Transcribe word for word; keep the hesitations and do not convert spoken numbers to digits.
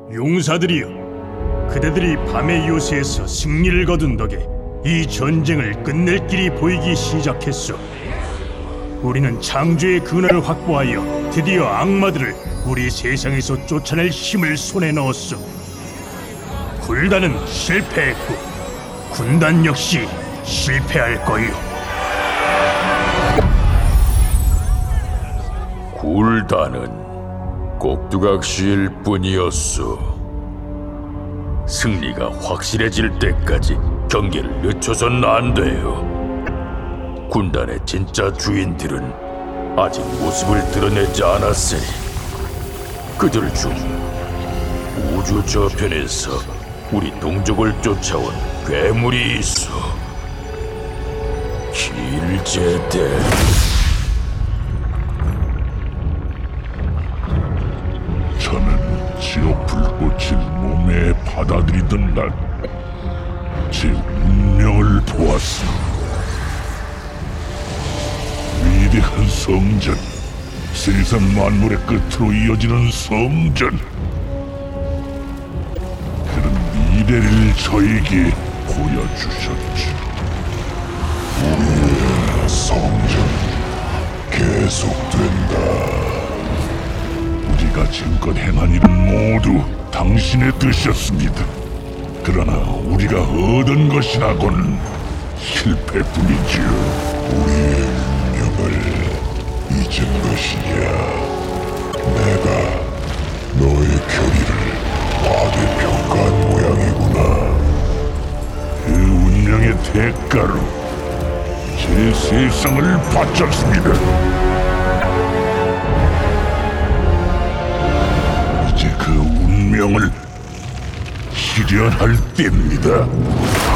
용사들이여, 그대들이 밤의 요새에서 승리를 거둔 덕에 이 전쟁을 끝낼 길이 보이기 시작했소. 우리는 창조의 근원을 확보하여 드디어 악마들을 우리 세상에서 쫓아낼 힘을 손에 넣었소. 굴단은 실패했고 군단 역시 실패할 거요. 굴단은 꼭두각시일 뿐이었소. 승리가 확실해질 때까지 경기를 늦춰선 안 돼요. 군단의 진짜 주인들은 아직 모습을 드러내지 않았으니 그들 중 우주 저편에서 우리 동족을 쫓아온 괴물이 있어. 길제대. 저는 지옥 불꽃을 몸에 받아들이던 날 제 운명을 보았어. 위대한 성전, 세상 만물의 끝으로 이어지는 성전. 그런 미래를 저에게 보여주셨지. 우리의 성전 계속된다. 우리가 지금껏 행한 일은 모두 당신의 뜻이었습니다. 그러나 우리가 얻은 것이라곤 실패뿐이지요. 우리의 운명을 잊은 것이야. 내가 너의 결의를 과대평가한 모양이구나. 그 운명의 대가로 제 세상을 바쳤습니다. 이제 그 운명을 실현할 때입니다.